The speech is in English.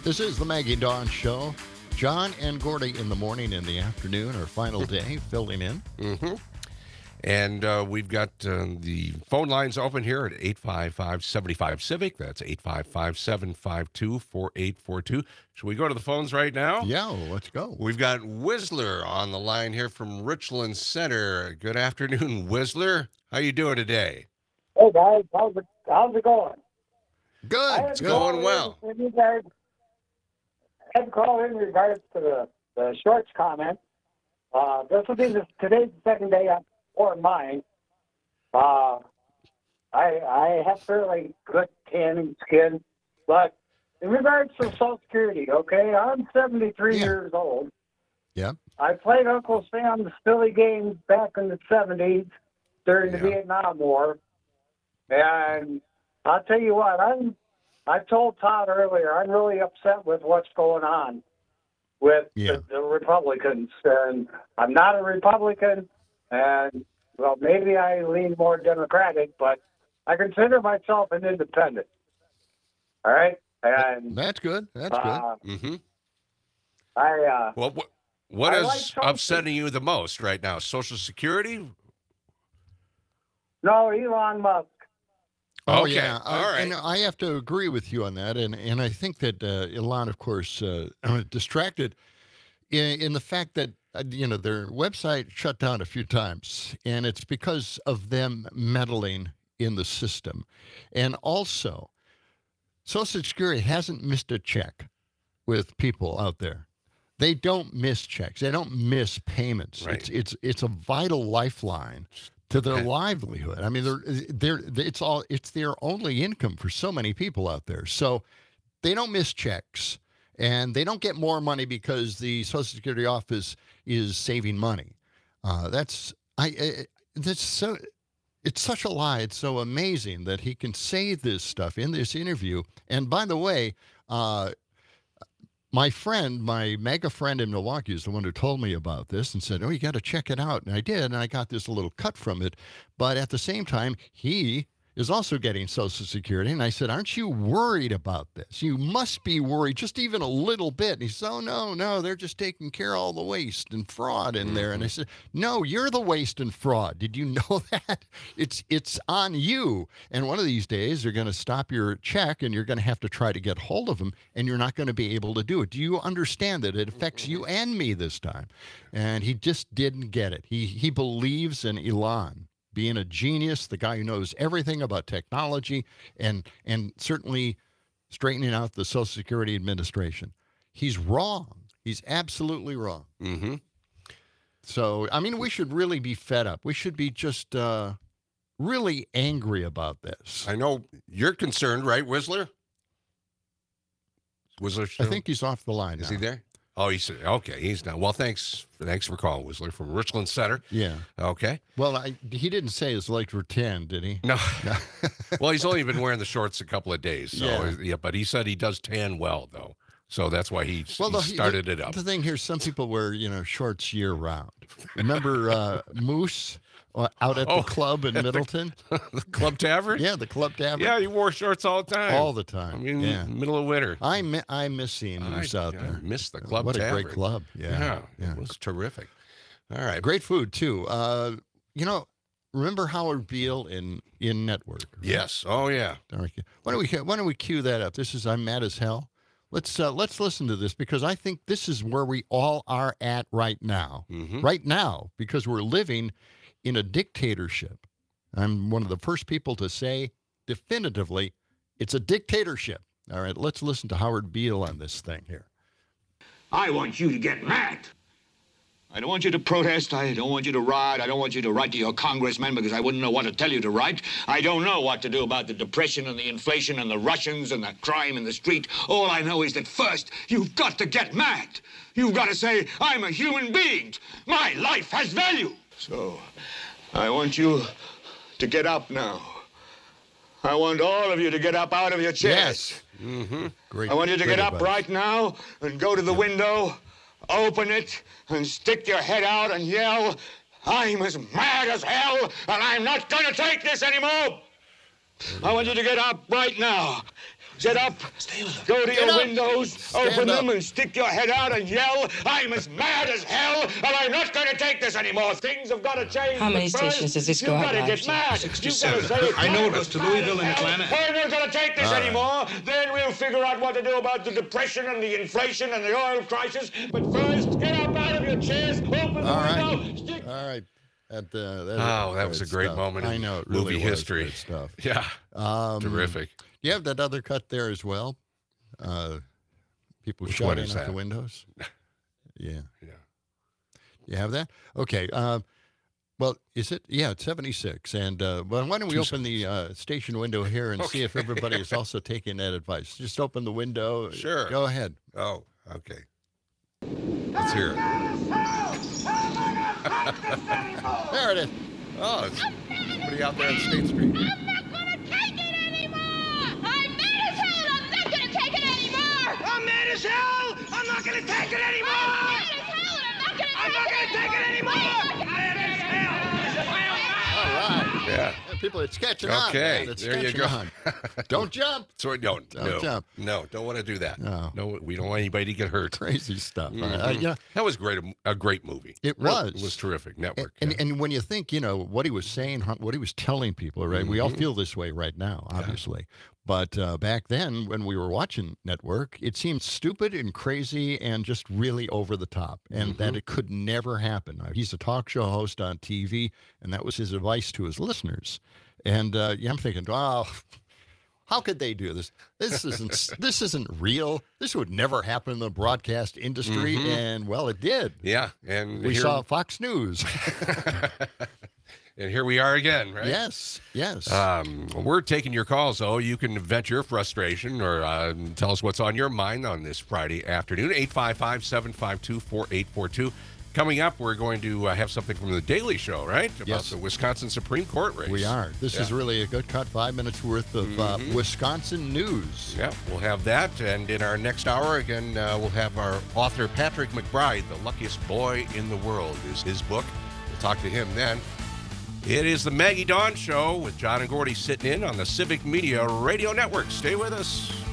This is the Maggie Dawn Show. John and Gordy in the morning and the afternoon, our final day, filling in. Mm-hmm. And we've got the phone lines open here at 855-75-CIVIC. That's 855-752-4842. Should we go to the phones right now? Yeah, well, let's go. We've got Whistler on the line here from Richland Center. Good afternoon, Whistler. How you doing today? Hey guys, how's it going? Good. It's going well. I had called in regards to the shorts comment. This will be today's the second day for mine. I have fairly good tanning skin, but in regards to Social Security, okay, I'm 73 years old. Yeah. I played Uncle Sam's Philly games back in the 70s during the Vietnam War, and I'll tell you what, I told Todd earlier, I'm really upset with what's going on with the Republicans. And I'm not a Republican, and, well, maybe I lean more Democratic, but I consider myself an independent. All right? And that's good. That's good. Mm-hmm. Well, what is upsetting you the most right now? Social Security? No, Elon Musk. Oh, okay. yeah. All right. And I have to agree with you on that. And I think that Elon, of course, distracted in the fact that, their website shut down a few times. And it's because of them meddling in the system. And also, Social Security hasn't missed a check with people out there. They don't miss checks. They don't miss payments. Right. It's a vital lifeline to their livelihood. I mean, it's their only income for so many people out there. So they don't miss checks, and they don't get more money because the Social Security office is saving money. It's such a lie. It's so amazing that he can say this stuff in this interview. And by the way, my mega friend in Milwaukee is the one who told me about this and said, oh, you got to check it out. And I did, and I got this little cut from it. But at the same time, he is also getting Social Security. And I said, aren't you worried about this? You must be worried just even a little bit. And he said, oh, no, they're just taking care of all the waste and fraud in there. And I said, no, you're the waste and fraud. Did you know that? It's on you. And one of these days, they're going to stop your check, and you're going to have to try to get hold of them, and you're not going to be able to do it. Do you understand that it affects you and me this time? And he just didn't get it. He believes in Elon being a genius, the guy who knows everything about technology and certainly straightening out the Social Security Administration. He's wrong. He's absolutely wrong. Mm-hmm. So, I mean, we should really be fed up. We should be just really angry about this. I know you're concerned, right, Whistler? Whistler still? I think he's off the line Is now. he there? Oh, he's okay. He's not. Well, thanks for calling, Whistler, from Richland Center. Yeah. Okay. Well, he didn't say his legs were 10, did he? No. Well, he's only been wearing the shorts a couple of days. So, yeah. But he said he does tan well, though. So that's why he started it up. The thing here, some people wear, shorts year round. Remember Moose out at the club in Middleton? The Club Tavern? Yeah, the Club Tavern. Yeah, he wore shorts all the time. All the time. I mean, middle of winter. I miss seeing Moose out there. I miss the Club What Tavern. What a great club. Yeah. It was terrific. All right. Great food, too. Remember Howard Beale in Network? Right? Yes. Oh, yeah. Why don't we cue that up? This is I'm Mad as Hell. Let's listen to this, because I think this is where we all are at right now. Mm-hmm. Right now, because we're living in a dictatorship. I'm one of the first people to say definitively it's a dictatorship. All right, let's listen to Howard Beale on this thing here. I want you to get mad. I don't want you to protest. I don't want you to riot. I don't want you to write to your congressman, because I wouldn't know what to tell you to write. I don't know what to do about the depression and the inflation and the Russians and the crime in the street. All I know is that first, you've got to get mad. You've got to say, I'm a human being. My life has value. So, I want you to get up now. I want all of you to get up out of your chairs. Yes. Mm-hmm. Great. I want you to get up advice. right now and go to the window, open it, and stick your head out and yell, I'm as mad as hell, and I'm not going to take this anymore. I want you to get up right now. Get up, go to your windows, open them, and stick your head out and yell, I'm as mad as hell, and I'm not going to take this anymore. Things have got to change. How many stations does this go out? You've got to get mad. 67. I know it goes to Louisville and Atlanta. I'm not going to take this anymore. Then we'll figure out what to do about the depression and the inflation and the oil crisis. But first, get up out of your chairs, open the window. All right. That was a great moment in I know, it really movie history. Stuff. Yeah, terrific. Do you have that other cut there as well? People shouting out the windows? Yeah. You have that? Okay. Well, is it? Yeah, it's 76. And well, why don't we open the station window here and see if everybody is also taking that advice? Just open the window. Sure. Go ahead. Oh, okay. Let's hear it. There it is. Oh, it's somebody out there on State Street. I'm not going to take it anymore! I'm mad as hell and I'm not going to take it anymore! I'm mad as hell. I'm not going to take it anymore. I'm mad as hell and I'm not going to take it anymore! Mad as hell. All right. Yeah. People, it's catching on. Okay, Man. It's there you catching go. on. Don't jump. So don't jump. No, don't want to do that. No. We don't want anybody to get hurt. Crazy stuff. Mm-hmm. That was great. A great movie. It really, was. It was terrific. Network. And when you think, what he was saying, what he was telling people, right? We all feel this way right now, obviously. But back then, when we were watching Network, it seemed stupid and crazy and just really over the top, and that it could never happen. He's a talk show host on TV, and that was his advice to his listeners. And I'm thinking, oh, how could they do this? This isn't real. This would never happen in the broadcast industry. And well, it did. Yeah, and we saw Fox News. And here we are again, right? Yes. We're taking your calls, though. You can vent your frustration or tell us what's on your mind on this Friday afternoon. 855-752-4842. Coming up, we're going to have something from The Daily Show, right? About the Wisconsin Supreme Court race. We are. This is really a good cut, 5 minutes worth of Wisconsin news. Yeah, we'll have that. And in our next hour, again, we'll have our author, Patrick McBride, The Luckiest Boy in the World, is his book. We'll talk to him then. It is the Maggie Dawn Show with John and Gordy sitting in on the Civic Media Radio Network. Stay with us.